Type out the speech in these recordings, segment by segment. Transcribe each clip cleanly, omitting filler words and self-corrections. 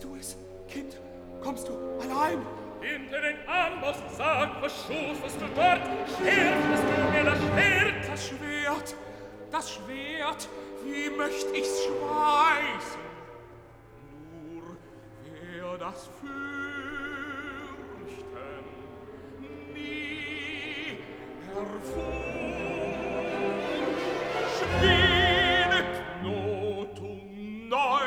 du es, Kind? Kommst du allein? Hinter den Amboss, sag, was schufest du dort? Schärftest du mir das Schwert? Das Schwert, wie möcht ich's schweißen? Nur wer das fürchten nie hervor. Schwede Knotung neu.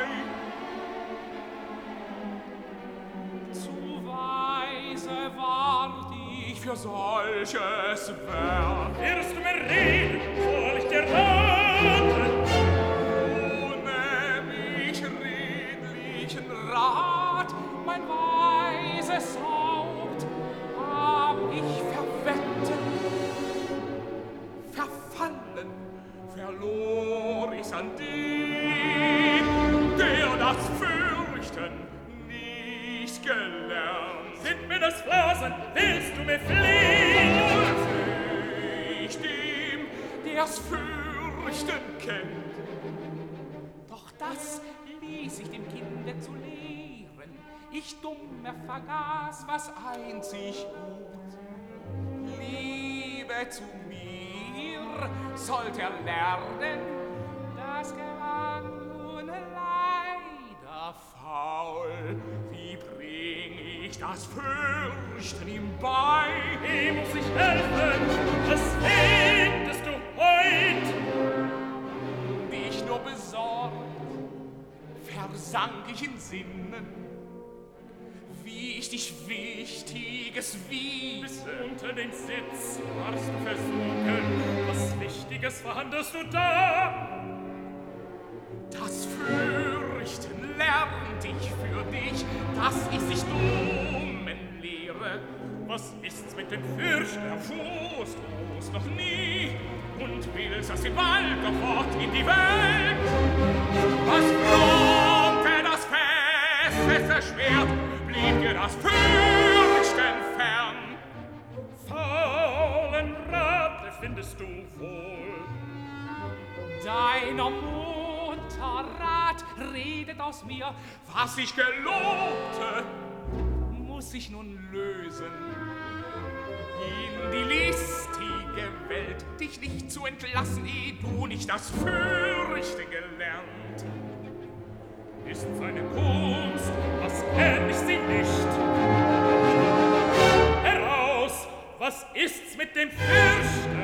Zu weise ward ich für solches Werk. Wirst du mir reden, soll ich dir raten? Ohne mich redlichen Rat, mein weises Haupt, hab ich verwetten, verfallen, verlor ich's an den, der das Fürchten nicht gelernt. Sind mir das Blasen, willst du mir fliehen? Ich dem, der's Fürchten kennt. Doch das ließ ich dem Kinde zu lehren. Ich dummer vergaß, was einzig gut. Liebe zu mir sollt er lernen, das gelang nun leider faul. Wie bring ich das Fürchten ihm bei? Wie muss ich helfen? Was findest du heut? Wie ich nur besorgt, versank ich in Sinnen, wie ich dich Wichtiges wie. Bis unter den Sitz warst du versunken. Was Wichtiges verhandelst du da? Das Fürchten lernt ich für dich, das ist ich dummen Lehre. Was ist's mit dem Fürchten? Erfuhrst du's noch nie und willst, dass sie bald doch fort in die Welt. Was brummte das feste Schwert, blieb dir das Fürchten fern. Faulen Rat findest du wohl. Deiner Mutter Rat redet aus mir, was ich gelobte, muss ich nun lösen. In die listige Welt dich nicht zu entlassen, ehe du nicht das Fürchten gelernt. Ist seine Kunst, was kenn ich sie nicht? Heraus, was ist's mit dem Fürchten?